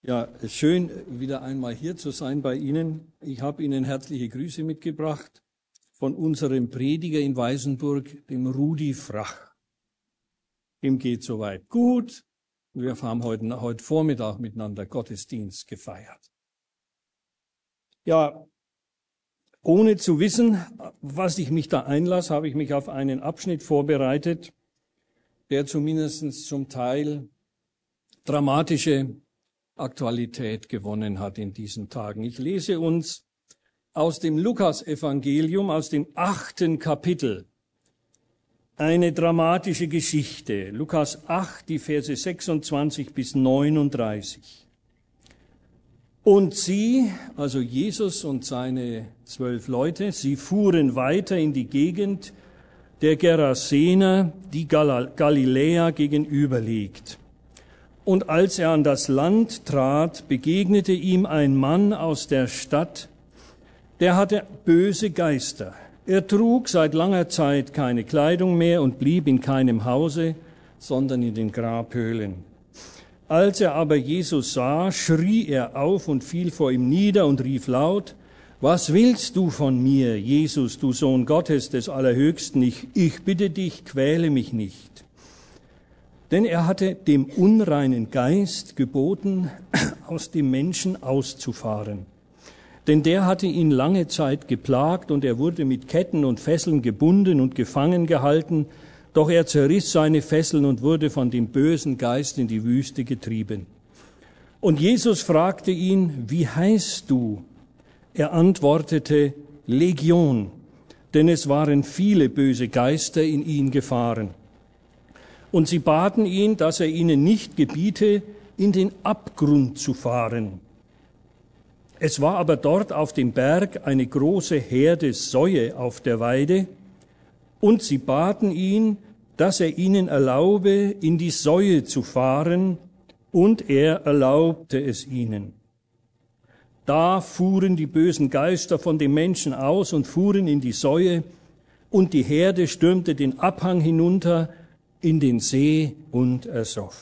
Ja, schön, wieder einmal hier zu sein bei Ihnen. Ich habe Ihnen herzliche Grüße mitgebracht von unserem Prediger in Weißenburg, dem Rudi Frach. Ihm geht soweit gut. Wir haben heute Vormittag miteinander Gottesdienst gefeiert. Ja, ohne zu wissen, was ich mich da einlasse, habe ich mich auf einen Abschnitt vorbereitet, der zumindest zum Teil dramatische Aktualität gewonnen hat in diesen Tagen. Ich lese uns aus dem Lukas-Evangelium, aus dem 8. Kapitel, eine dramatische Geschichte. Lukas 8, die Verse 26 bis 39. Und sie, also Jesus und seine 12 Leute, sie fuhren weiter in die Gegend der Gerasener, die Galiläa gegenüber liegt. Und als er an das Land trat, begegnete ihm ein Mann aus der Stadt, der hatte böse Geister. Er trug seit langer Zeit keine Kleidung mehr und blieb in keinem Hause, sondern in den Grabhöhlen. Als er aber Jesus sah, schrie er auf und fiel vor ihm nieder und rief laut: Was willst du von mir, Jesus, du Sohn Gottes des Allerhöchsten? Ich bitte dich, quäle mich nicht. Denn er hatte dem unreinen Geist geboten, aus dem Menschen auszufahren. Denn der hatte ihn lange Zeit geplagt, und er wurde mit Ketten und Fesseln gebunden und gefangen gehalten. Doch er zerriss seine Fesseln und wurde von dem bösen Geist in die Wüste getrieben. Und Jesus fragte ihn: Wie heißt du? Er antwortete: Legion, denn es waren viele böse Geister in ihn gefahren. Und sie baten ihn, dass er ihnen nicht gebiete, in den Abgrund zu fahren. Es war aber dort auf dem Berg eine große Herde Säue auf der Weide, und sie baten ihn, dass er ihnen erlaube, in die Säue zu fahren, und er erlaubte es ihnen. Da fuhren die bösen Geister von dem Menschen aus und fuhren in die Säue, und die Herde stürmte den Abhang hinunter in den See und ersoff.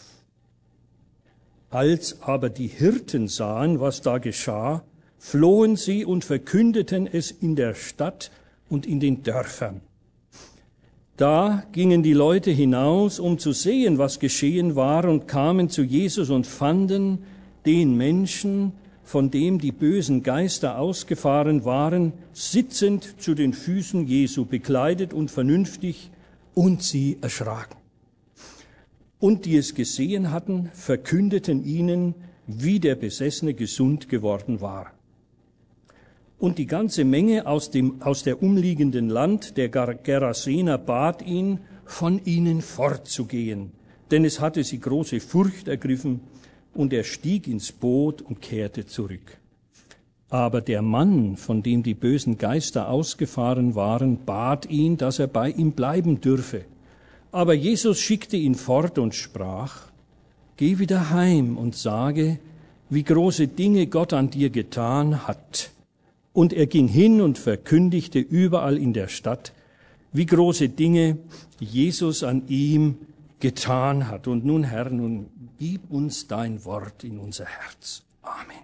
Als aber die Hirten sahen, was da geschah, flohen sie und verkündeten es in der Stadt und in den Dörfern. Da gingen die Leute hinaus, um zu sehen, was geschehen war, und kamen zu Jesus und fanden den Menschen, von dem die bösen Geister ausgefahren waren, sitzend zu den Füßen Jesu, bekleidet und vernünftig, und sie erschraken. Und die es gesehen hatten, verkündeten ihnen, wie der Besessene gesund geworden war. Und die ganze Menge aus der umliegenden Land, der Gerasener, bat ihn, von ihnen fortzugehen, denn es hatte sie große Furcht ergriffen, und er stieg ins Boot und kehrte zurück. Aber der Mann, von dem die bösen Geister ausgefahren waren, bat ihn, dass er bei ihm bleiben dürfe. Aber Jesus schickte ihn fort und sprach: Geh wieder heim und sage, wie große Dinge Gott an dir getan hat. Und er ging hin und verkündigte überall in der Stadt, wie große Dinge Jesus an ihm getan hat. Und nun, Herr, nun gib uns dein Wort in unser Herz. Amen.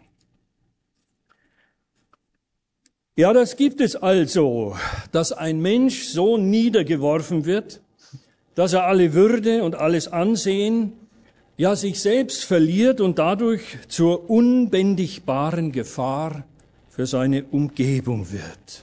Ja, das gibt es also, dass ein Mensch so niedergeworfen wird, dass er alle Würde und alles Ansehen, ja sich selbst verliert und dadurch zur unbändigbaren Gefahr für seine Umgebung wird.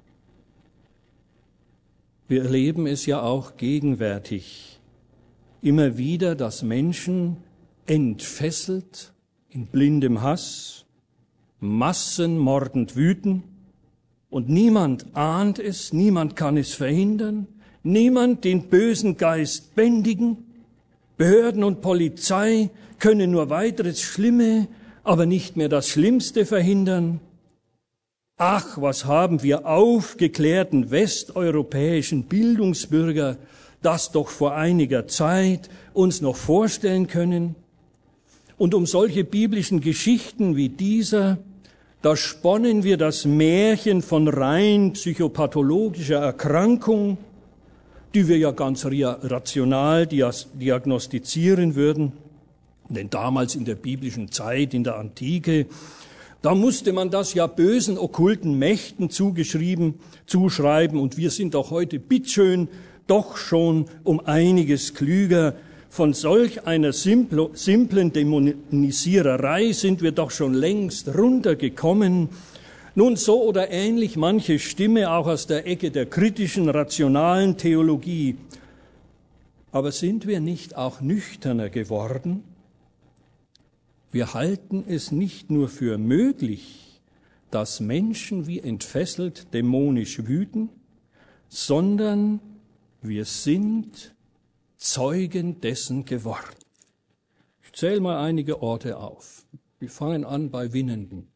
Wir erleben es ja auch gegenwärtig immer wieder, dass Menschen entfesselt in blindem Hass, massenmordend wüten, und niemand ahnt es, niemand kann es verhindern, niemand den bösen Geist bändigen. Behörden und Polizei können nur weiteres Schlimme, aber nicht mehr das Schlimmste verhindern. Ach, was haben wir aufgeklärten westeuropäischen Bildungsbürger das doch vor einiger Zeit uns noch vorstellen können. Und um solche biblischen Geschichten wie dieser, da sponnen wir das Märchen von rein psychopathologischer Erkrankung, die wir ja ganz rational diagnostizieren würden. Denn damals in der biblischen Zeit, in der Antike, da musste man das ja bösen, okkulten Mächten zuschreiben. Und wir sind auch heute, bitteschön, doch schon um einiges klüger. Von solch einer simplen Dämonisiererei sind wir doch schon längst runtergekommen. Nun, so oder ähnlich manche Stimme auch aus der Ecke der kritischen, rationalen Theologie. Aber sind wir nicht auch nüchterner geworden? Wir halten es nicht nur für möglich, dass Menschen wie entfesselt dämonisch wüten, sondern wir sind Zeugen dessen geworden. Ich zähle mal einige Orte auf. Wir fangen an bei Winnenden,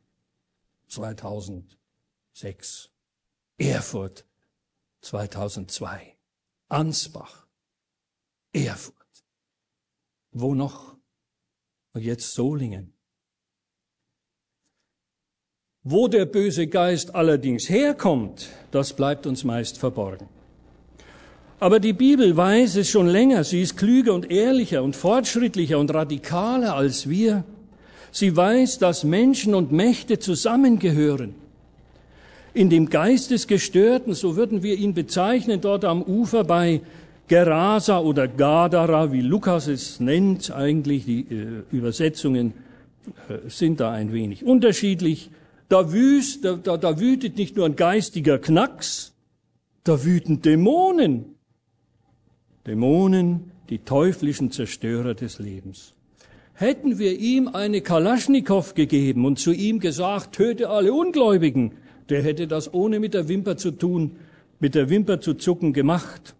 2006, Erfurt, 2002, Ansbach, Erfurt. Wo noch? Und jetzt Solingen. Wo der böse Geist allerdings herkommt, das bleibt uns meist verborgen. Aber die Bibel weiß es schon länger. Sie ist klüger und ehrlicher und fortschrittlicher und radikaler als wir. Sie weiß, dass Menschen und Mächte zusammengehören. In dem Geistesgestörten, so würden wir ihn bezeichnen, dort am Ufer bei Gerasa oder Gadara, wie Lukas es nennt, eigentlich die Übersetzungen sind da ein wenig unterschiedlich. Da wütet nicht nur ein geistiger Knacks, da wüten Dämonen. Dämonen, die teuflischen Zerstörer des Lebens. Hätten wir ihm eine Kalaschnikow gegeben und zu ihm gesagt, töte alle Ungläubigen, der hätte das ohne mit der Wimper zu zucken gemacht.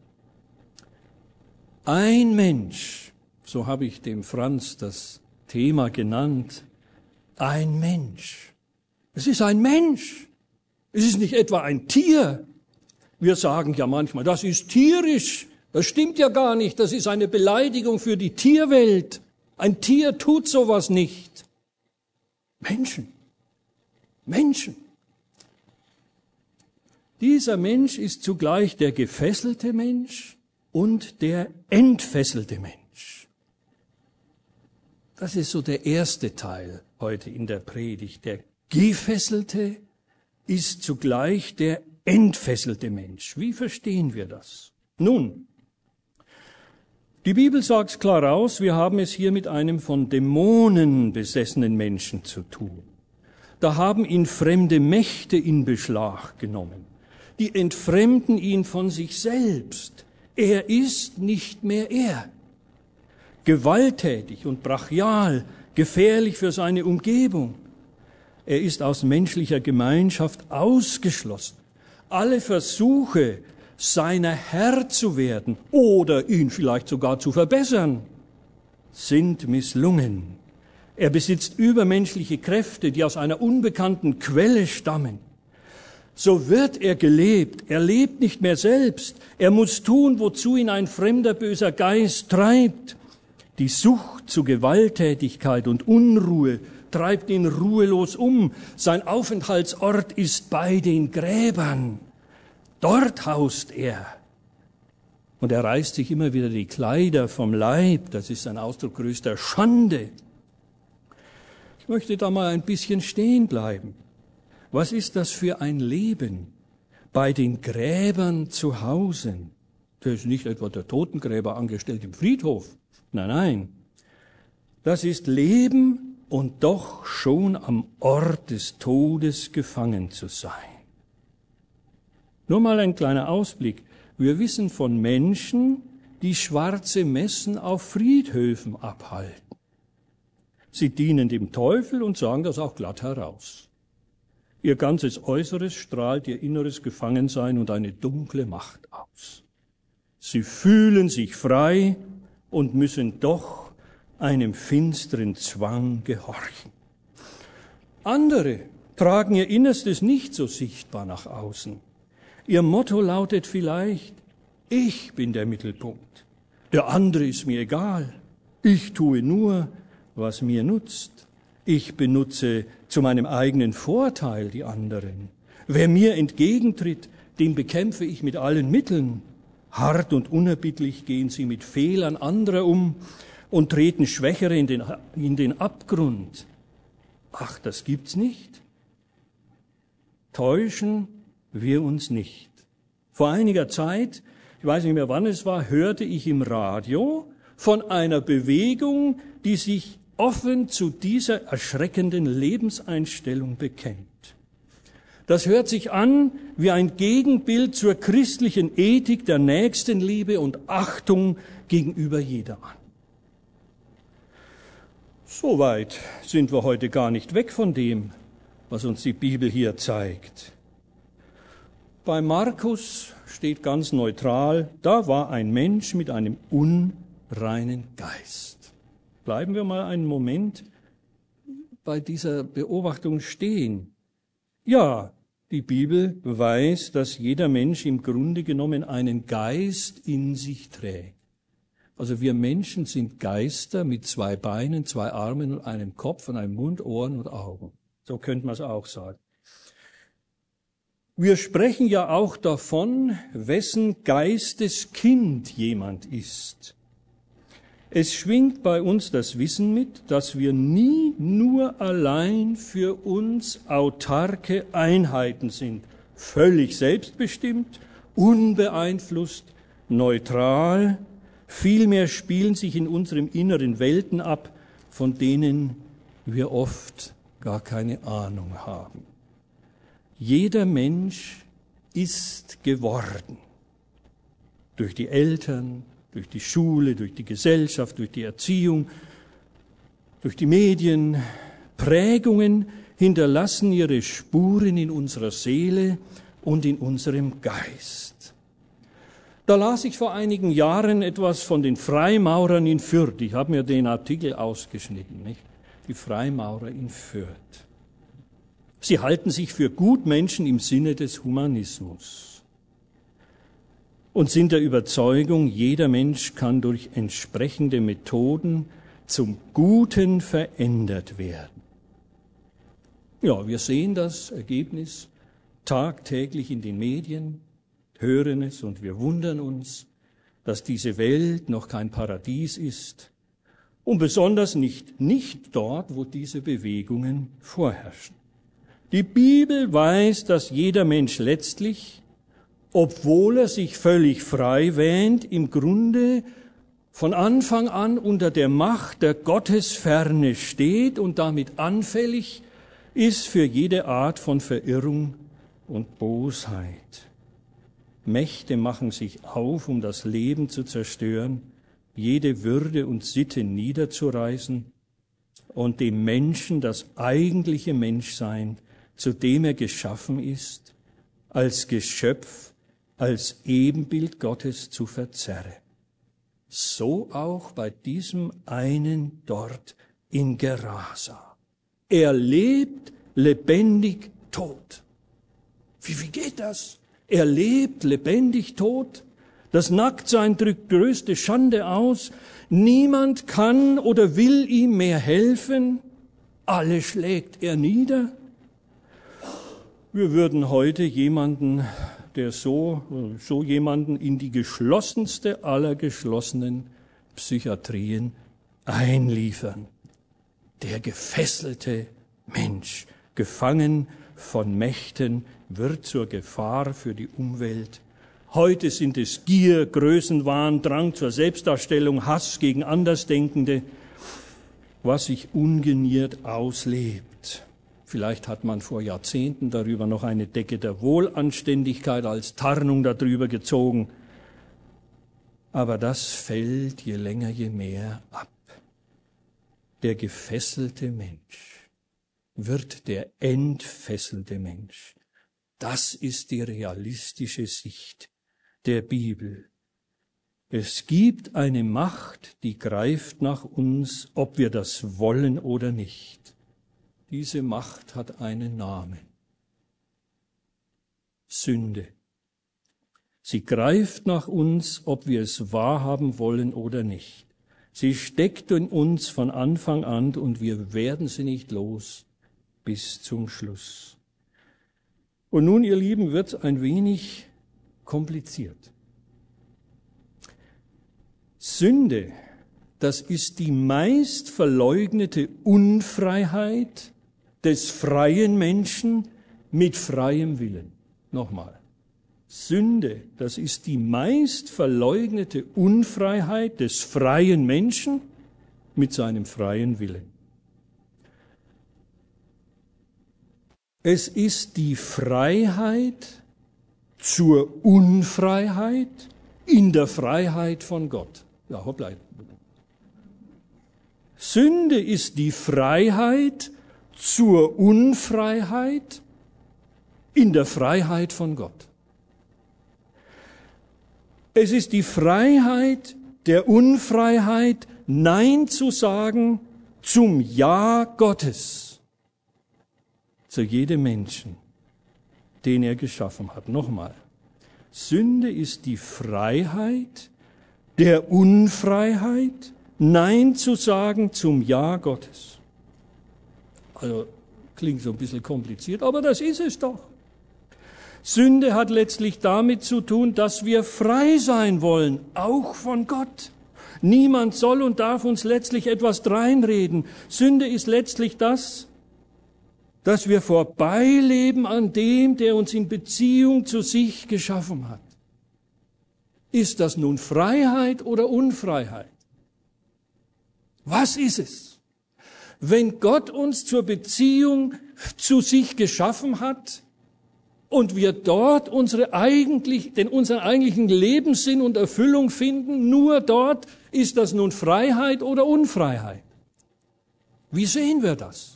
Ein Mensch, so habe ich dem Franz das Thema genannt, ein Mensch. Es ist ein Mensch. Es ist nicht etwa ein Tier. Wir sagen ja manchmal, das ist tierisch. Das stimmt ja gar nicht. Das ist eine Beleidigung für die Tierwelt. Ein Tier tut sowas nicht. Menschen. Menschen. Dieser Mensch ist zugleich der gefesselte Mensch und der entfesselte Mensch. Das ist so der erste Teil heute in der Predigt. Der Gefesselte ist zugleich der entfesselte Mensch. Wie verstehen wir das? Nun, die Bibel sagt klar aus, wir haben es hier mit einem von Dämonen besessenen Menschen zu tun. Da haben ihn fremde Mächte in Beschlag genommen. Die entfremden ihn von sich selbst. Er ist nicht mehr er. Gewalttätig und brachial, gefährlich für seine Umgebung. Er ist aus menschlicher Gemeinschaft ausgeschlossen. Alle Versuche, seiner Herr zu werden oder ihn vielleicht sogar zu verbessern, sind misslungen. Er besitzt übermenschliche Kräfte, die aus einer unbekannten Quelle stammen. So wird er gelebt. Er lebt nicht mehr selbst. Er muss tun, wozu ihn ein fremder böser Geist treibt. Die Sucht zu Gewalttätigkeit und Unruhe treibt ihn ruhelos um. Sein Aufenthaltsort ist bei den Gräbern. Dort haust er. Und er reißt sich immer wieder die Kleider vom Leib. Das ist ein Ausdruck größter Schande. Ich möchte da mal ein bisschen stehen bleiben. Was ist das für ein Leben? Bei den Gräbern zu Hause. Das ist nicht etwa der Totengräber angestellt im Friedhof. Nein, nein. Das ist Leben und doch schon am Ort des Todes gefangen zu sein. Nur mal ein kleiner Ausblick. Wir wissen von Menschen, die schwarze Messen auf Friedhöfen abhalten. Sie dienen dem Teufel und sagen das auch glatt heraus. Ihr ganzes Äußeres strahlt ihr inneres Gefangensein und eine dunkle Macht aus. Sie fühlen sich frei und müssen doch einem finsteren Zwang gehorchen. Andere tragen ihr Innerstes nicht so sichtbar nach außen. Ihr Motto lautet vielleicht, ich bin der Mittelpunkt. Der andere ist mir egal. Ich tue nur, was mir nutzt. Ich benutze zu meinem eigenen Vorteil die anderen. Wer mir entgegentritt, den bekämpfe ich mit allen Mitteln. Hart und unerbittlich gehen sie mit Fehlern anderer um. und treten Schwächere in den Abgrund. Ach, das gibt's nicht. Täuschen wir uns nicht. Vor einiger Zeit, ich weiß nicht mehr wann es war, hörte ich im Radio von einer Bewegung, die sich offen zu dieser erschreckenden Lebenseinstellung bekennt. Das hört sich an wie ein Gegenbild zur christlichen Ethik der Nächstenliebe und Achtung gegenüber jedermann. So weit sind wir heute gar nicht weg von dem, was uns die Bibel hier zeigt. Bei Markus steht ganz neutral, da war ein Mensch mit einem unreinen Geist. Bleiben wir mal einen Moment bei dieser Beobachtung stehen. Ja, die Bibel weiß, dass jeder Mensch im Grunde genommen einen Geist in sich trägt. Also wir Menschen sind Geister mit 2 Beinen, 2 Armen und einem Kopf und einem Mund, Ohren und Augen. So könnte man es auch sagen. Wir sprechen ja auch davon, wessen Geisteskind jemand ist. Es schwingt bei uns das Wissen mit, dass wir nie nur allein für uns autarke Einheiten sind, völlig selbstbestimmt, unbeeinflusst, neutral. Vielmehr spielen sich in unserem Inneren Welten ab, von denen wir oft gar keine Ahnung haben. Jeder Mensch ist geworden. Durch die Eltern, durch die Schule, durch die Gesellschaft, durch die Erziehung, durch die Medien. Prägungen hinterlassen ihre Spuren in unserer Seele und in unserem Geist. Da las ich vor einigen Jahren etwas von den Freimaurern in Fürth. Ich habe mir den Artikel ausgeschnitten, nicht? Die Freimaurer in Fürth. Sie halten sich für Gutmenschen im Sinne des Humanismus und sind der Überzeugung, jeder Mensch kann durch entsprechende Methoden zum Guten verändert werden. Ja, wir sehen das Ergebnis tagtäglich in den Medien, hören es und wir wundern uns, dass diese Welt noch kein Paradies ist und besonders nicht dort, wo diese Bewegungen vorherrschen. Die Bibel weiß, dass jeder Mensch letztlich, obwohl er sich völlig frei wähnt, im Grunde von Anfang an unter der Macht der Gottesferne steht und damit anfällig ist für jede Art von Verirrung und Bosheit. Mächte machen sich auf, um das Leben zu zerstören, jede Würde und Sitte niederzureißen und dem Menschen das eigentliche Menschsein, zu dem er geschaffen ist, als Geschöpf, als Ebenbild Gottes zu verzerren. So auch bei diesem einen dort in Gerasa. Er lebt lebendig tot. Wie geht das? Er lebt lebendig tot. Das Nacktsein drückt größte Schande aus. Niemand kann oder will ihm mehr helfen. Alle schlägt er nieder. Wir würden heute jemanden, der so jemanden in die geschlossenste aller geschlossenen Psychiatrien einliefern. Der gefesselte Mensch, gefangen von Mächten, wird zur Gefahr für die Umwelt. Heute sind es Gier, Größenwahn, Drang zur Selbstdarstellung, Hass gegen Andersdenkende, was sich ungeniert auslebt. Vielleicht hat man vor Jahrzehnten darüber noch eine Decke der Wohlanständigkeit als Tarnung darüber gezogen. Aber das fällt je länger, je mehr ab. Der gefesselte Mensch wird der entfesselte Mensch. Das ist die realistische Sicht der Bibel. Es gibt eine Macht, die greift nach uns, ob wir das wollen oder nicht. Diese Macht hat einen Namen. Sünde. Sie greift nach uns, ob wir es wahrhaben wollen oder nicht. Sie steckt in uns von Anfang an und wir werden sie nicht los bis zum Schluss. Und nun, ihr Lieben, wird es ein wenig kompliziert. Sünde das ist die meist verleugnete Unfreiheit des freien Menschen mit freiem Willen. Nochmal. Sünde, das ist die meist verleugnete Unfreiheit des freien Menschen mit seinem freien Willen. Es ist die Freiheit zur Unfreiheit in der Freiheit von Gott. Ja, hoppla. Sünde ist die Freiheit zur Unfreiheit in der Freiheit von Gott. Es ist die Freiheit der Unfreiheit, Nein zu sagen zum Ja Gottes, zu jedem Menschen, den er geschaffen hat. Nochmal, Sünde ist die Freiheit der Unfreiheit, Nein zu sagen zum Ja Gottes. Also klingt so ein bisschen kompliziert, aber das ist es doch. Sünde hat letztlich damit zu tun, dass wir frei sein wollen, auch von Gott. Niemand soll und darf uns letztlich etwas dreinreden. Sünde ist letztlich das, dass wir vorbeileben an dem, der uns in Beziehung zu sich geschaffen hat. Ist das nun Freiheit oder Unfreiheit? Was ist es? Wenn Gott uns zur Beziehung zu sich geschaffen hat und wir dort unseren eigentlichen Lebenssinn und Erfüllung finden, nur dort, ist das nun Freiheit oder Unfreiheit? Wie sehen wir das?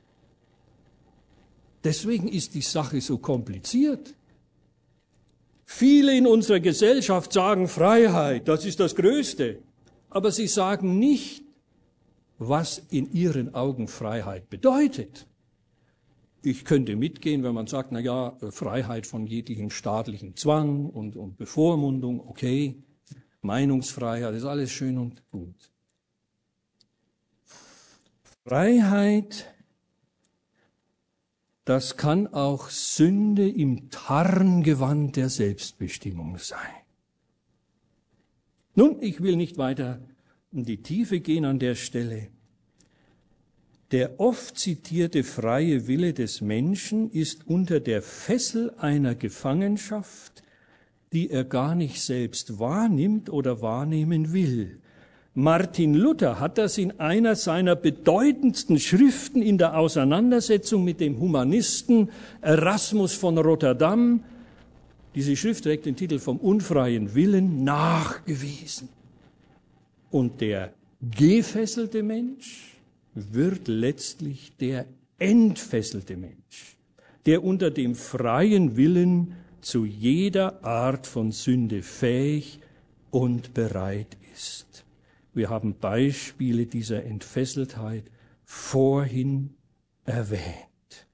Deswegen ist die Sache so kompliziert. Viele in unserer Gesellschaft sagen Freiheit, das ist das Größte. Aber sie sagen nicht, was in ihren Augen Freiheit bedeutet. Ich könnte mitgehen, wenn man sagt, na ja, Freiheit von jeglichem staatlichen Zwang und Bevormundung, okay, Meinungsfreiheit, ist alles schön und gut. Freiheit, das kann auch Sünde im Tarngewand der Selbstbestimmung sein. Nun, ich will nicht weiter in die Tiefe gehen an der Stelle. Der oft zitierte freie Wille des Menschen ist unter der Fessel einer Gefangenschaft, die er gar nicht selbst wahrnimmt oder wahrnehmen will. Martin Luther hat das in einer seiner bedeutendsten Schriften in der Auseinandersetzung mit dem Humanisten Erasmus von Rotterdam, diese Schrift trägt den Titel Vom unfreien Willen, nachgewiesen. Und der gefesselte Mensch wird letztlich der entfesselte Mensch, der unter dem freien Willen zu jeder Art von Sünde fähig und bereit ist. Wir haben Beispiele dieser Entfesseltheit vorhin erwähnt.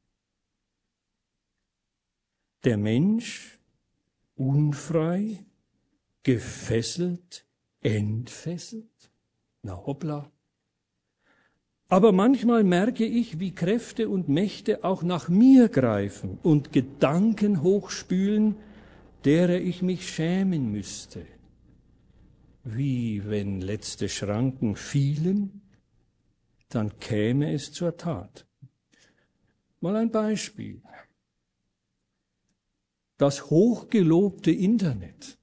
Der Mensch, unfrei, gefesselt, entfesselt? Na hoppla. Aber manchmal merke ich, wie Kräfte und Mächte auch nach mir greifen und Gedanken hochspülen, derer ich mich schämen müsste. Wie wenn letzte Schranken fielen, dann käme es zur Tat. Mal ein Beispiel. Das hochgelobte Internet.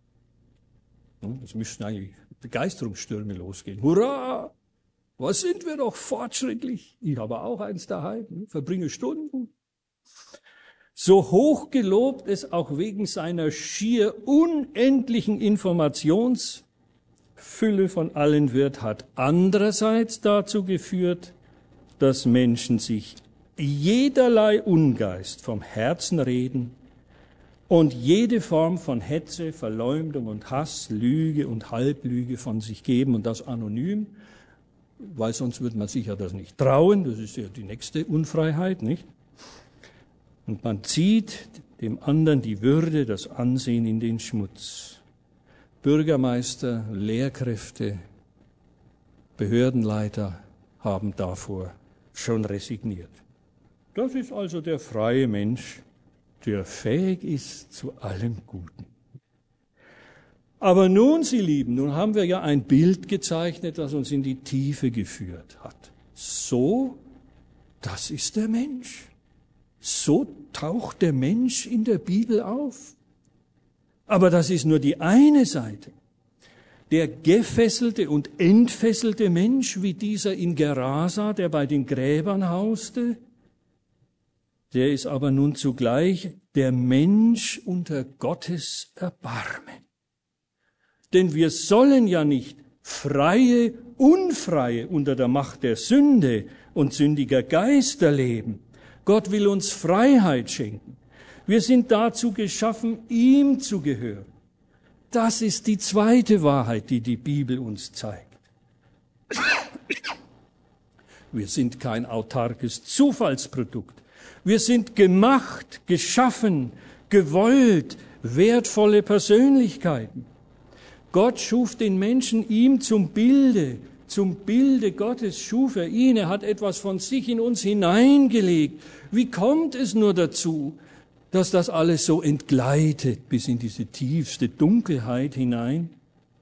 Es müssten eigentlich Begeisterungsstürme losgehen. Hurra! Was sind wir doch fortschrittlich? Ich habe auch eins daheim, verbringe Stunden. So hoch gelobt es auch wegen seiner schier unendlichen Informationsfülle von allen wird, hat andererseits dazu geführt, dass Menschen sich jederlei Ungeist vom Herzen reden und jede Form von Hetze, Verleumdung und Hass, Lüge und Halblüge von sich geben und das anonym, weil sonst würde man sich ja das nicht trauen, das ist ja die nächste Unfreiheit, nicht? Und man zieht dem anderen die Würde, das Ansehen in den Schmutz. Bürgermeister, Lehrkräfte, Behördenleiter haben davor schon resigniert. Das ist also der freie Mensch, der fähig ist zu allem Guten. Aber nun, Sie Lieben, nun haben wir ja ein Bild gezeichnet, das uns in die Tiefe geführt hat. So, das ist der Mensch. So taucht der Mensch in der Bibel auf. Aber das ist nur die eine Seite. Der gefesselte und entfesselte Mensch, wie dieser in Gerasa, der bei den Gräbern hauste, der ist aber nun zugleich der Mensch unter Gottes Erbarmen. Denn wir sollen ja nicht freie, unfreie unter der Macht der Sünde und sündiger Geister leben. Gott will uns Freiheit schenken. Wir sind dazu geschaffen, ihm zu gehören. Das ist die zweite Wahrheit, die die Bibel uns zeigt. Wir sind kein autarkes Zufallsprodukt. Wir sind gemacht, geschaffen, gewollt, wertvolle Persönlichkeiten. Gott schuf den Menschen ihm zum Bilde Gottes schuf er ihn. Er hat etwas von sich in uns hineingelegt. Wie kommt es nur dazu, dass das alles so entgleitet bis in diese tiefste Dunkelheit hinein?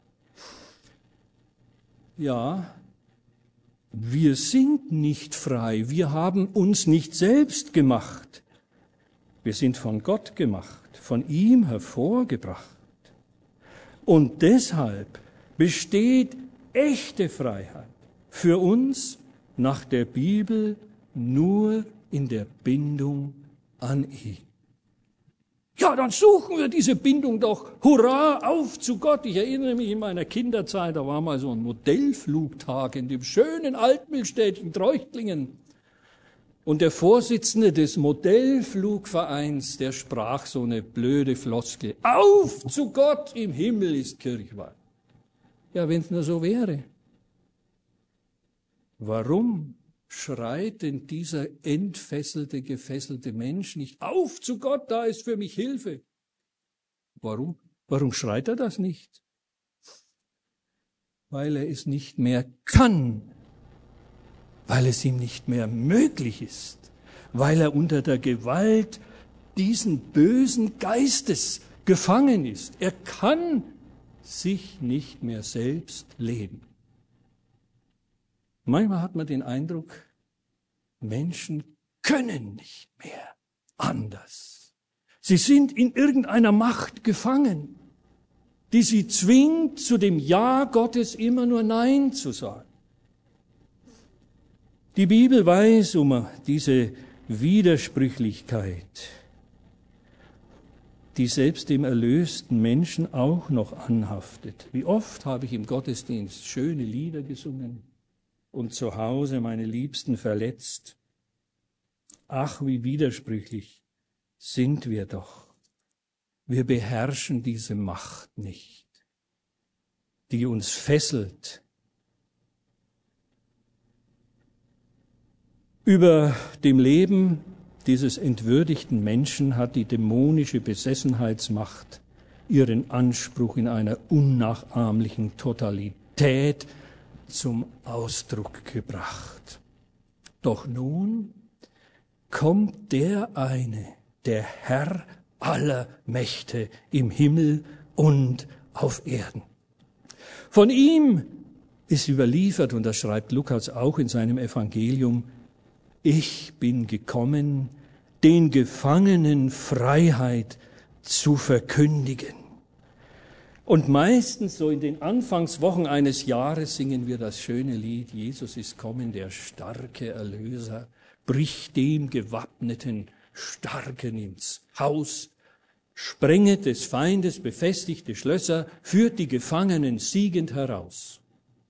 Ja, wir sind nicht frei. Wir haben uns nicht selbst gemacht. Wir sind von Gott gemacht, von ihm hervorgebracht. Und deshalb besteht echte Freiheit für uns nach der Bibel nur in der Bindung an ihn. Ja, dann suchen wir diese Bindung doch. Hurra, auf zu Gott. Ich erinnere mich in meiner Kinderzeit, da war mal so ein Modellflugtag in dem schönen Altmühlstädtchen Treuchtlingen. Und der Vorsitzende des Modellflugvereins, der sprach so eine blöde Floskel. Auf zu Gott, im Himmel ist Kirchweih. Ja, wenn es nur so wäre. Warum schreit denn dieser entfesselte, gefesselte Mensch nicht auf zu Gott, da ist für mich Hilfe? Warum? Warum schreit er das nicht? Weil er es nicht mehr kann, weil es ihm nicht mehr möglich ist, weil er unter der Gewalt diesen bösen Geistes gefangen ist. Er kann sich nicht mehr selbst leben. Manchmal hat man den Eindruck, Menschen können nicht mehr anders. Sie sind in irgendeiner Macht gefangen, die sie zwingt, zu dem Ja Gottes immer nur Nein zu sagen. Die Bibel weiß um diese Widersprüchlichkeit, die selbst dem erlösten Menschen auch noch anhaftet. Wie oft habe ich im Gottesdienst schöne Lieder gesungen und zu Hause meine Liebsten verletzt. Ach, wie widersprüchlich sind wir doch. Wir beherrschen diese Macht nicht, die uns fesselt. Über dem Leben dieses entwürdigten Menschen hat die dämonische Besessenheitsmacht ihren Anspruch in einer unnachahmlichen Totalität zum Ausdruck gebracht. Doch nun kommt der eine, der Herr aller Mächte im Himmel und auf Erden. Von ihm ist überliefert, und das schreibt Lukas auch in seinem Evangelium, ich bin gekommen, den Gefangenen Freiheit zu verkündigen. Und meistens so in den Anfangswochen eines Jahres singen wir das schöne Lied, Jesus ist kommen, der starke Erlöser, bricht dem Gewappneten Starken ins Haus, sprenget des Feindes befestigte Schlösser, führt die Gefangenen siegend heraus.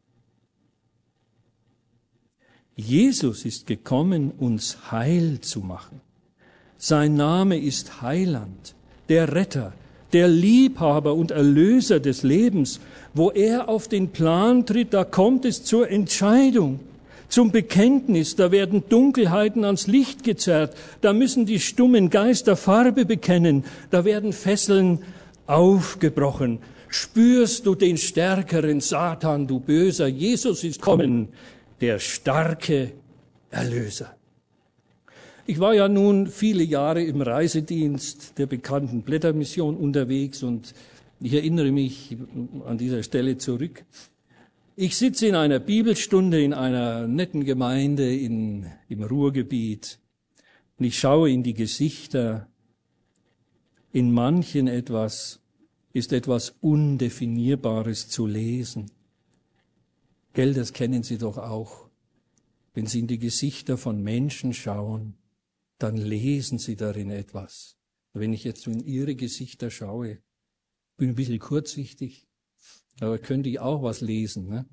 Jesus ist gekommen, uns heil zu machen. Sein Name ist Heiland, der Retter, der Liebhaber und Erlöser des Lebens. Wo er auf den Plan tritt, da kommt es zur Entscheidung, zum Bekenntnis. Da werden Dunkelheiten ans Licht gezerrt. Da müssen die stummen Geister Farbe bekennen. Da werden Fesseln aufgebrochen. Spürst du den stärkeren Satan, du Böser? Jesus ist kommen, der starke Erlöser. Ich war ja nun viele Jahre im Reisedienst der bekannten Blättermission unterwegs und Ich erinnere mich an dieser Stelle zurück. Ich sitze in einer Bibelstunde in einer netten Gemeinde im Ruhrgebiet und ich schaue in die Gesichter. In manchen ist etwas Undefinierbares zu lesen. Gell, das kennen Sie doch auch. Wenn Sie in die Gesichter von Menschen schauen, dann lesen Sie darin etwas. Wenn ich jetzt in Ihre Gesichter schaue, bin ein bisschen kurzsichtig, aber könnte ich auch was lesen, ne?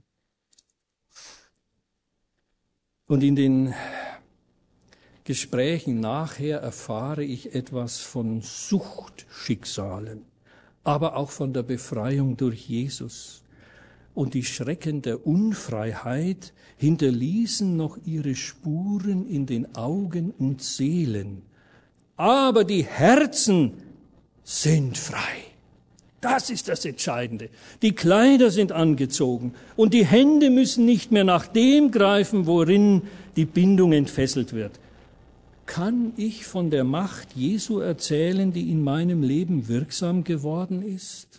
Und in den Gesprächen nachher erfahre ich etwas von Suchtschicksalen, aber auch von der Befreiung durch Jesus. Und die Schrecken der Unfreiheit hinterließen noch ihre Spuren in den Augen und Seelen. Aber die Herzen sind frei. Das ist das Entscheidende. Die Kleider sind angezogen und die Hände müssen nicht mehr nach dem greifen, worin die Bindung entfesselt wird. Kann ich von der Macht Jesu erzählen, die in meinem Leben wirksam geworden ist?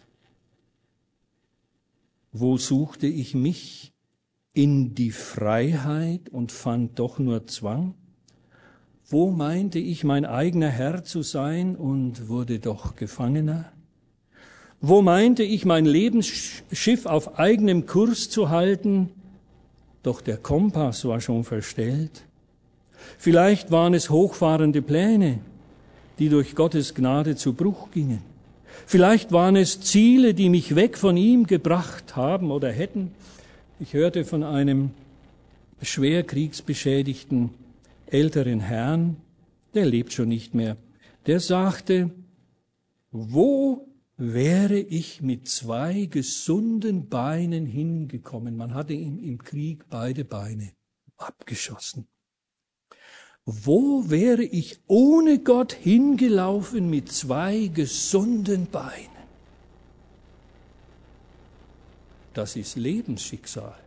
Wo suchte ich mich? In die Freiheit und fand doch nur Zwang? Wo meinte ich, mein eigener Herr zu sein und wurde doch Gefangener? Wo meinte ich, mein Lebensschiff auf eigenem Kurs zu halten, doch der Kompass war schon verstellt? Vielleicht waren es hochfahrende Pläne, die durch Gottes Gnade zu Bruch gingen. Vielleicht waren es Ziele, die mich weg von ihm gebracht haben oder hätten. Ich hörte von einem schwer kriegsbeschädigten älteren Herrn, der lebt schon nicht mehr, der sagte, wo wäre ich mit 2 gesunden Beinen hingekommen? Man hatte ihm im Krieg beide Beine abgeschossen. Wo wäre ich ohne Gott hingelaufen mit 2 gesunden Beinen? Das ist Lebensschicksal.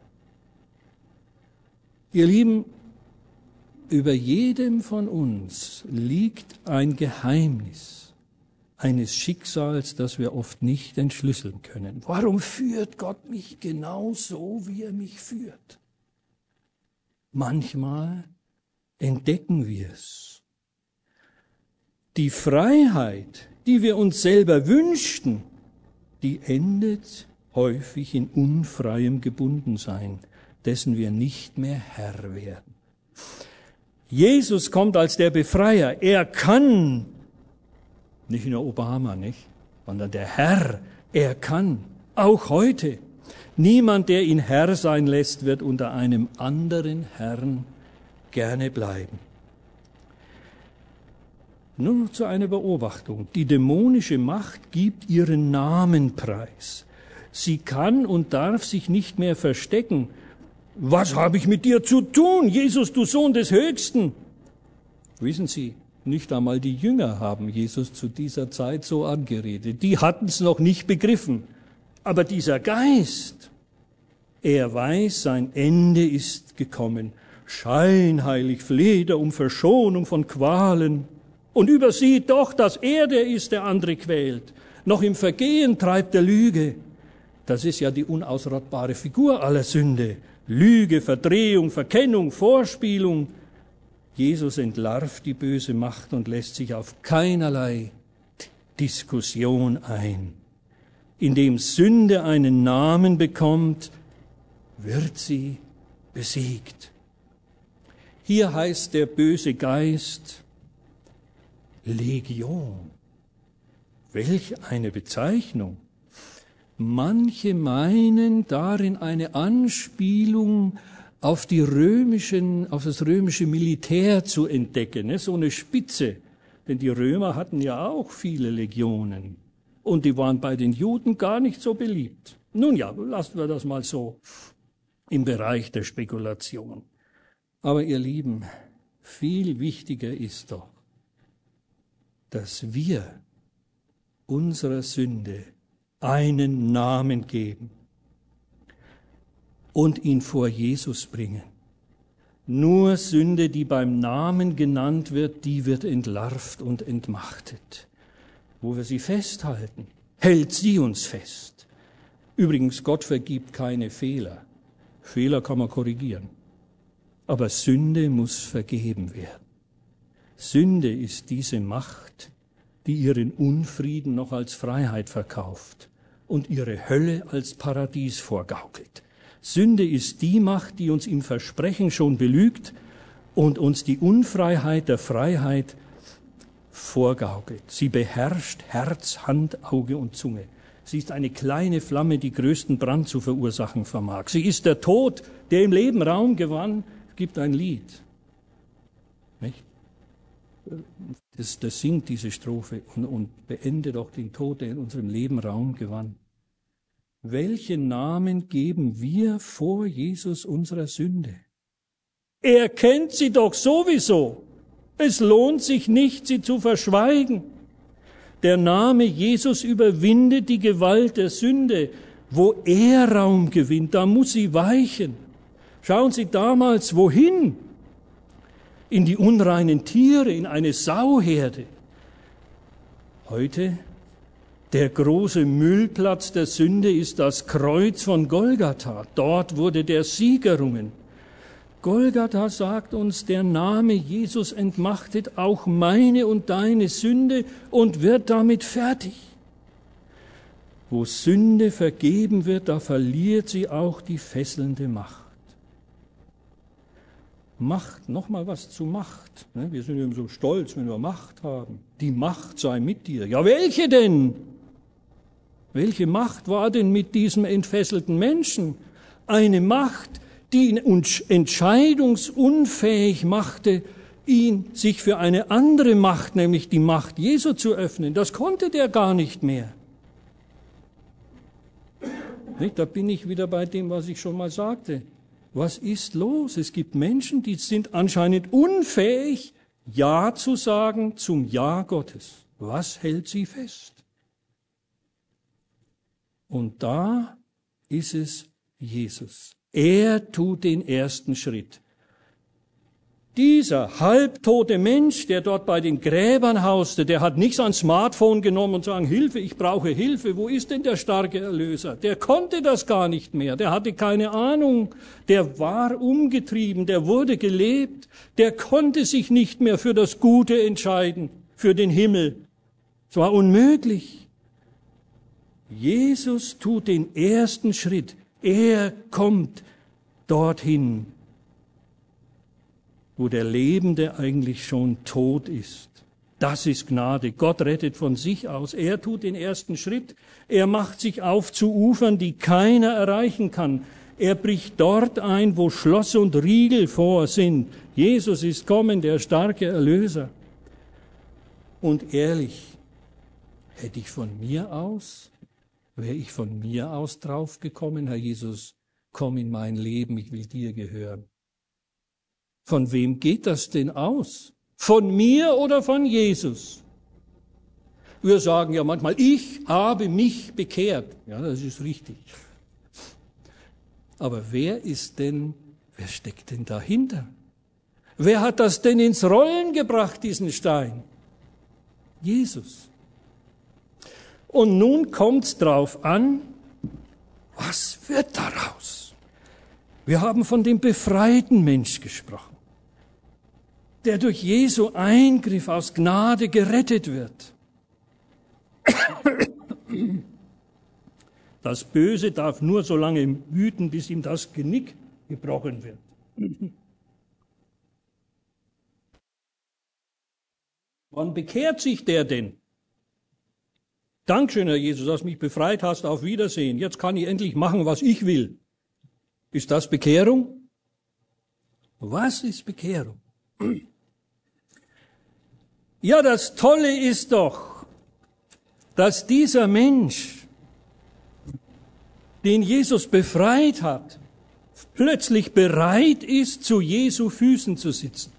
Ihr Lieben, über jedem von uns liegt ein Geheimnis eines Schicksals, das wir oft nicht entschlüsseln können. Warum führt Gott mich genau so, wie er mich führt? Manchmal entdecken wir es. Die Freiheit, die wir uns selber wünschten, die endet häufig in unfreiem Gebundensein, dessen wir nicht mehr Herr werden. Jesus kommt als der Befreier. Er kann, nicht nur Obama, nicht, sondern der Herr, er kann, auch heute. Niemand, der ihn Herr sein lässt, wird unter einem anderen Herrn gerne bleiben. Nur noch zu einer Beobachtung. Die dämonische Macht gibt ihren Namen preis. Sie kann und darf sich nicht mehr verstecken. Was habe ich mit dir zu tun, Jesus, du Sohn des Höchsten? Wissen Sie, nicht einmal die Jünger haben Jesus zu dieser Zeit so angeredet. Die hatten es noch nicht begriffen. Aber dieser Geist, er weiß, sein Ende ist gekommen. Scheinheilig fleht er um Verschonung von Qualen und übersieht doch, dass er der ist, der andere quält. Noch im Vergehen treibt er Lüge. Das ist ja die unausrottbare Figur aller Sünde. Lüge, Verdrehung, Verkennung, Vorspielung. Jesus entlarvt die böse Macht und lässt sich auf keinerlei Diskussion ein. Indem Sünde einen Namen bekommt, wird sie besiegt. Hier heißt der böse Geist Legion. Welch eine Bezeichnung! Manche meinen darin eine Anspielung auf das römische Militär zu entdecken, so eine Spitze. Denn die Römer hatten ja auch viele Legionen und die waren bei den Juden gar nicht so beliebt. Nun ja, lassen wir das mal so im Bereich der Spekulation. Aber ihr Lieben, viel wichtiger ist doch, dass wir unserer Sünde einen Namen geben und ihn vor Jesus bringen. Nur Sünde, die beim Namen genannt wird, die wird entlarvt und entmachtet. Wo wir sie festhalten, hält sie uns fest. Übrigens, Gott vergibt keine Fehler. Fehler kann man korrigieren. Aber Sünde muss vergeben werden. Sünde ist diese Macht, die ihren Unfrieden noch als Freiheit verkauft und ihre Hölle als Paradies vorgaukelt. Sünde ist die Macht, die uns im Versprechen schon belügt und uns die Unfreiheit der Freiheit vorgaukelt. Sie beherrscht Herz, Hand, Auge und Zunge. Sie ist eine kleine Flamme, die größten Brand zu verursachen vermag. Sie ist der Tod, der im Leben Raum gewann. Es gibt ein Lied. Nicht? Das singt diese Strophe und beendet auch den Tod, der in unserem Leben Raum gewann. Welchen Namen geben wir vor Jesus unserer Sünde? Er kennt sie doch sowieso. Es lohnt sich nicht, sie zu verschweigen. Der Name Jesus überwindet die Gewalt der Sünde. Wo er Raum gewinnt, da muss sie weichen. Schauen Sie damals, wohin? In die unreinen Tiere, in eine Sauherde. Heute, der große Müllplatz der Sünde ist das Kreuz von Golgatha. Dort wurde der Sieg errungen. Golgatha sagt uns, der Name Jesus entmachtet auch meine und deine Sünde und wird damit fertig. Wo Sünde vergeben wird, da verliert sie auch die fesselnde Macht. Macht, nochmal was zu Macht. Wir sind eben so stolz, wenn wir Macht haben. Die Macht sei mit dir. Ja, welche denn? Welche Macht war denn mit diesem entfesselten Menschen? Eine Macht, die ihn entscheidungsunfähig machte, ihn sich für eine andere Macht, nämlich die Macht Jesu zu öffnen. Das konnte der gar nicht mehr. Da bin ich wieder bei dem, was ich schon mal sagte. Was ist los? Es gibt Menschen, die sind anscheinend unfähig, Ja zu sagen zum Ja Gottes. Was hält sie fest? Und da ist es Jesus. Er tut den ersten Schritt. Dieser halbtote Mensch, der dort bei den Gräbern hauste, der hat nicht sein Smartphone genommen und sagen, Hilfe, ich brauche Hilfe. Wo ist denn der starke Erlöser? Der konnte das gar nicht mehr. Der hatte keine Ahnung. Der war umgetrieben. Der wurde gelebt. Der konnte sich nicht mehr für das Gute entscheiden, für den Himmel. Es war unmöglich. Jesus tut den ersten Schritt. Er kommt dorthin, wo der Lebende eigentlich schon tot ist. Das ist Gnade. Gott rettet von sich aus. Er tut den ersten Schritt. Er macht sich auf zu Ufern, die keiner erreichen kann. Er bricht dort ein, wo Schloss und Riegel vor sind. Jesus ist kommen, der starke Erlöser. Und ehrlich, wäre ich von mir aus drauf gekommen, Herr Jesus, komm in mein Leben, ich will dir gehören. Von wem geht das denn aus? Von mir oder von Jesus? Wir sagen ja manchmal, ich habe mich bekehrt. Ja, das ist richtig. Aber wer steckt denn dahinter? Wer hat das denn ins Rollen gebracht, diesen Stein? Jesus. Und nun kommt's drauf an, was wird daraus? Wir haben von dem befreiten Mensch gesprochen, der durch Jesu Eingriff aus Gnade gerettet wird. Das Böse darf nur so lange wüten, bis ihm das Genick gebrochen wird. Wann bekehrt sich der denn? Dankeschön, Herr Jesus, dass du mich befreit hast. Auf Wiedersehen. Jetzt kann ich endlich machen, was ich will. Ist das Bekehrung? Was ist Bekehrung? Ja, das Tolle ist doch, dass dieser Mensch, den Jesus befreit hat, plötzlich bereit ist, zu Jesu Füßen zu sitzen.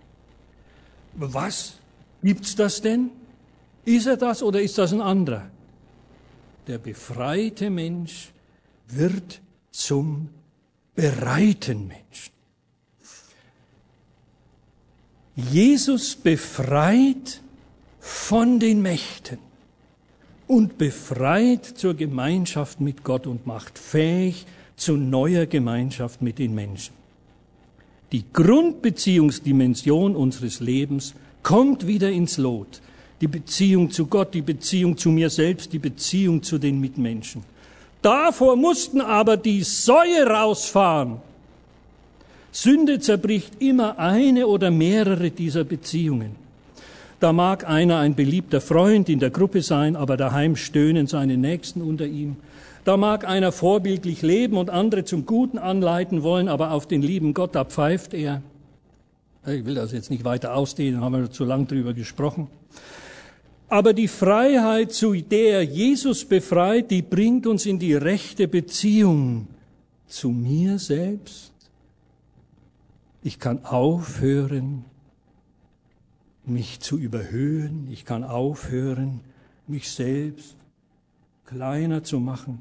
Was? Gibt's das denn? Ist er das oder ist das ein anderer? Der befreite Mensch wird zum bereiten Menschen. Jesus befreit von den Mächten. und befreit zur Gemeinschaft mit Gott und macht fähig zu neuer Gemeinschaft mit den Menschen. Die Grundbeziehungsdimension unseres Lebens kommt wieder ins Lot. Die Beziehung zu Gott, die Beziehung zu mir selbst, die Beziehung zu den Mitmenschen. Davor mussten aber die Säue rausfahren. Sünde zerbricht immer eine oder mehrere dieser Beziehungen. Da mag einer ein beliebter Freund in der Gruppe sein, aber daheim stöhnen seine Nächsten unter ihm. Da mag einer vorbildlich leben und andere zum Guten anleiten wollen, aber auf den lieben Gott, da pfeift er. Ich will das jetzt nicht weiter ausdehnen, haben wir zu lang drüber gesprochen. Aber die Freiheit, zu der Jesus befreit, die bringt uns in die rechte Beziehung zu mir selbst. Ich kann aufhören, mich zu überhöhen. Ich kann aufhören, mich selbst kleiner zu machen.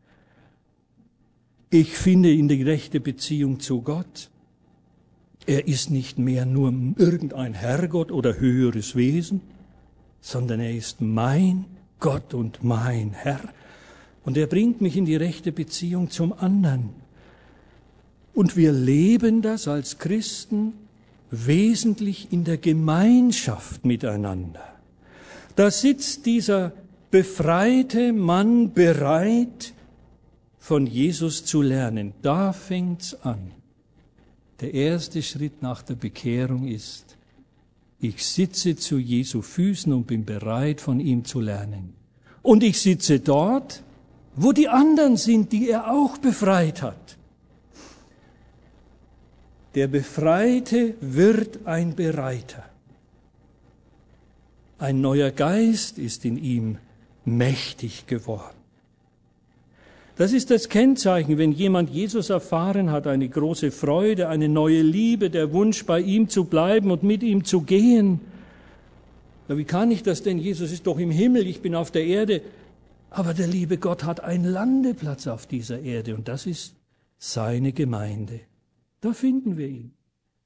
Ich finde in die rechte Beziehung zu Gott. Er ist nicht mehr nur irgendein Herrgott oder höheres Wesen, sondern er ist mein Gott und mein Herr. Und er bringt mich in die rechte Beziehung zum anderen. Und wir leben das als Christen wesentlich in der Gemeinschaft miteinander. Da sitzt dieser befreite Mann bereit, von Jesus zu lernen. Da fängt's an. Der erste Schritt nach der Bekehrung ist, ich sitze zu Jesu Füßen und bin bereit, von ihm zu lernen. Und ich sitze dort, wo die anderen sind, die er auch befreit hat. Der Befreite wird ein Bereiter. Ein neuer Geist ist in ihm mächtig geworden. Das ist das Kennzeichen, wenn jemand Jesus erfahren hat, eine große Freude, eine neue Liebe, der Wunsch, bei ihm zu bleiben und mit ihm zu gehen. Ja, wie kann ich das denn? Jesus ist doch im Himmel, ich bin auf der Erde. Aber der liebe Gott hat einen Landeplatz auf dieser Erde und das ist seine Gemeinde. Da finden wir ihn.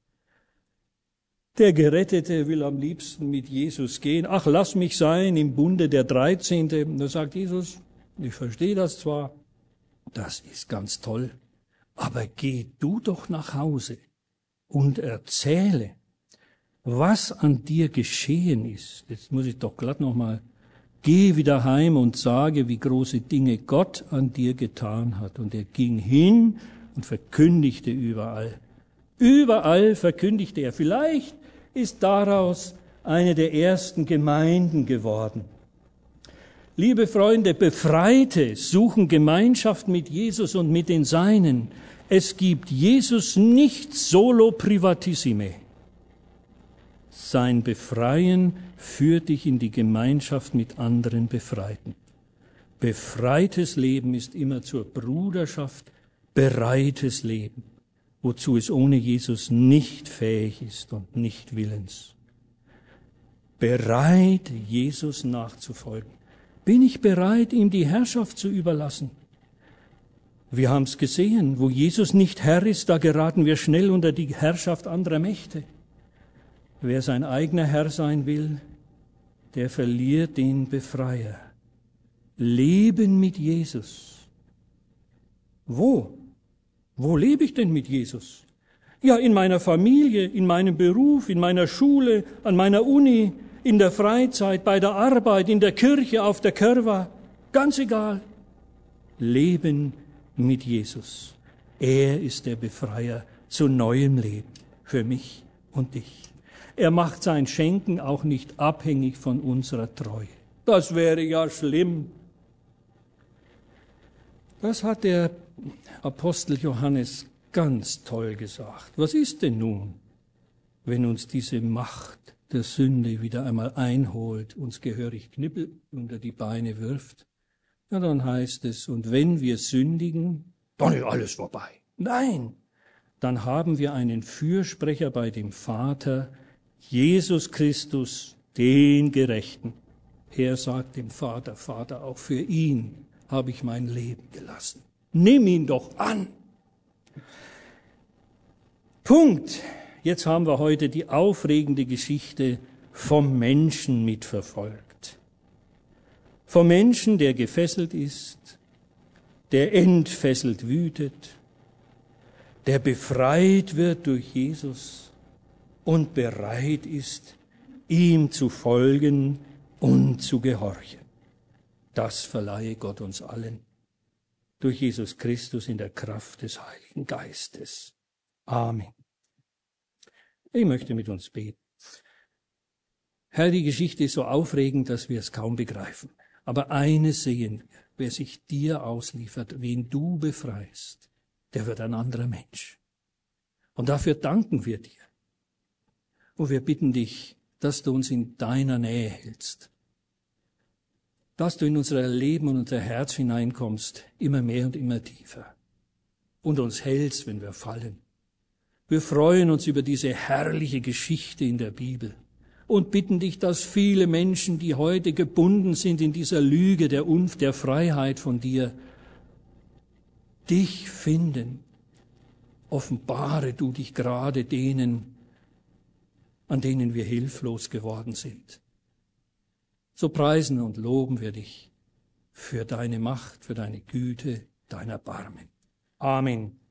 Der Gerettete will am liebsten mit Jesus gehen. Ach, lass mich sein im Bunde der 13. Da sagt Jesus, ich verstehe das zwar, das ist ganz toll, aber geh du doch nach Hause und erzähle, was an dir geschehen ist. Jetzt muss ich doch glatt nochmal, geh wieder heim und sage, wie große Dinge Gott an dir getan hat. Und er ging hin und verkündigte überall. Überall verkündigte er. Vielleicht ist daraus eine der ersten Gemeinden geworden. Liebe Freunde, Befreite suchen Gemeinschaft mit Jesus und mit den Seinen. Es gibt Jesus nicht solo privatissime. Sein Befreien führt dich in die Gemeinschaft mit anderen Befreiten. Befreites Leben ist immer zur Bruderschaft bereites Leben, wozu es ohne Jesus nicht fähig ist und nicht willens. Bereit, Jesus nachzufolgen. Bin ich bereit, ihm die Herrschaft zu überlassen? Wir haben es gesehen, wo Jesus nicht Herr ist, da geraten wir schnell unter die Herrschaft anderer Mächte. Wer sein eigener Herr sein will, der verliert den Befreier. Leben mit Jesus. Wo? Wo lebe ich denn mit Jesus? Ja, in meiner Familie, in meinem Beruf, in meiner Schule, an meiner Uni, in der Freizeit, bei der Arbeit, in der Kirche, auf der Körwa. Ganz egal. Leben mit Jesus. Er ist der Befreier zu neuem Leben für mich und dich. Er macht sein Schenken auch nicht abhängig von unserer Treue. Das wäre ja schlimm. Das hat der Apostel Johannes ganz toll gesagt. Was ist denn nun, wenn uns diese Macht der Sünde wieder einmal einholt, uns gehörig Knippel unter die Beine wirft? Ja, dann heißt es, und wenn wir sündigen, dann ist alles vorbei. Nein, dann haben wir einen Fürsprecher bei dem Vater, Jesus Christus, den Gerechten. Er sagt dem Vater, Vater, auch für ihn habe ich mein Leben gelassen. Nimm ihn doch an. Punkt. Jetzt haben wir heute die aufregende Geschichte vom Menschen mitverfolgt. Vom Menschen, der gefesselt ist, der entfesselt wütet, der befreit wird durch Jesus und bereit ist, ihm zu folgen und zu gehorchen. Das verleihe Gott uns allen durch Jesus Christus in der Kraft des Heiligen Geistes. Amen. Ich möchte mit uns beten. Herr, die Geschichte ist so aufregend, dass wir es kaum begreifen. Aber eines sehen wir, wer sich dir ausliefert, wen du befreist, der wird ein anderer Mensch. Und dafür danken wir dir. Und wir bitten dich, dass du uns in deiner Nähe hältst. Dass du in unser Leben und unser Herz hineinkommst, immer mehr und immer tiefer. Und uns hältst, wenn wir fallen. Wir freuen uns über diese herrliche Geschichte in der Bibel. Und bitten dich, dass viele Menschen, die heute gebunden sind in dieser Lüge der Freiheit von dir, dich finden. Offenbare du dich gerade denen, an denen wir hilflos geworden sind. So preisen und loben wir dich für deine Macht, für deine Güte, dein Erbarmen. Amen.